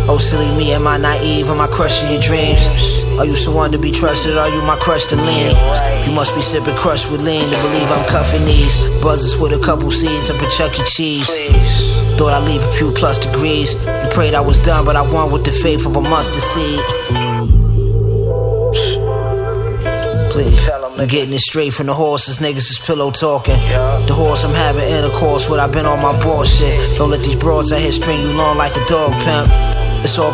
Oh, silly me, am I naive? Am I crushing your dreams? Are you someone to be trusted? Are you my crush to lean? You must be sipping crush with lean to believe I'm cuffing these buzzers with a couple seeds up at Chuck E. Cheese. Thought I'd leave a few plus degrees. You prayed I was done, but I won with the faith of a mustard seed. Please, I'm getting it straight from the horses, niggas is pillow talking. The horse I'm having intercourse with, I've been on my bullshit. Don't let these broads out here string you along like a dog pimp. It's all